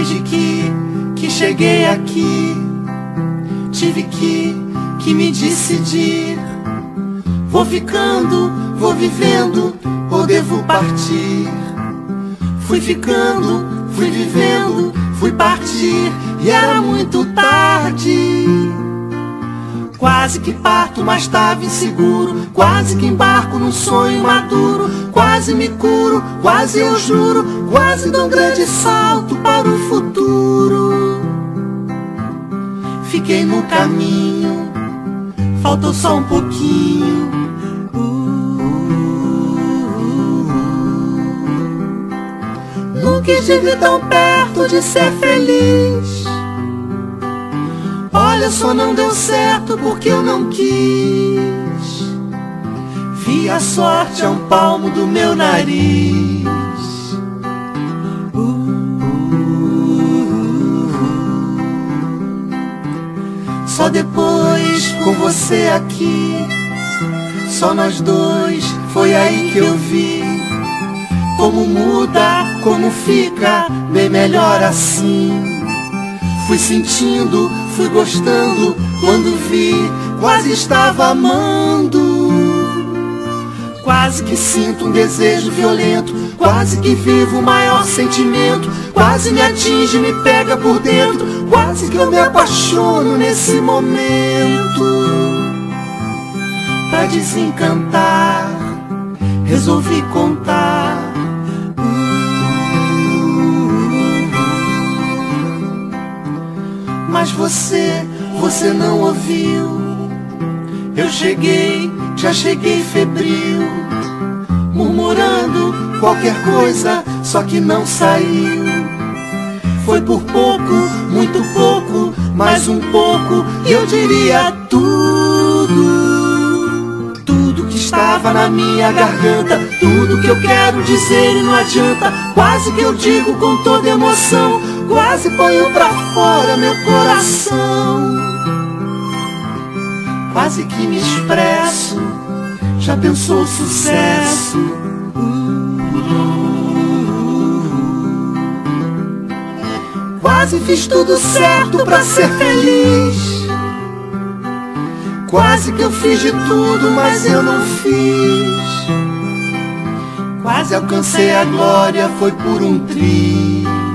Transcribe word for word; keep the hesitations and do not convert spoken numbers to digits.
Desde que, que cheguei aqui, tive que, que me decidir. Vou ficando, vou vivendo, ou devo partir? Fui ficando, fui vivendo, fui partir, e era muito tarde. Quase que parto, mas estava inseguro. Quase que embarco num sonho maduro. Quase me curo, quase eu juro. Quase dou um grande salto para o futuro. Fiquei no caminho, faltou só um pouquinho. Nunca estive tão perto de ser feliz. Olha, só não deu certo porque eu não quis. Vi a sorte a um palmo do meu nariz. uh, uh, uh. Só depois com você aqui, só nós dois, foi aí que eu vi como muda, como fica, bem melhor assim. Fui sentindo, fui gostando, quando vi, quase estava amando. Quase que sinto um desejo violento, quase que vivo o maior sentimento. Quase me atinge, me pega por dentro, quase que eu me apaixono nesse momento. Pra desencantar, resolvi contar. Mas você, você não ouviu. Eu cheguei, já cheguei febril, murmurando qualquer coisa, só que não saiu. Foi por pouco, muito pouco, mais um pouco, e eu diria tudo. Tudo que estava na minha garganta, tudo que eu quero dizer e não adianta. Quase que eu digo com toda emoção, quase ponho pra fora meu coração. Quase que me expresso, já pensou o sucesso. Quase fiz tudo certo pra ser feliz. Quase que eu fiz de tudo, mas eu não fiz. Quase alcancei a glória, foi por um triz.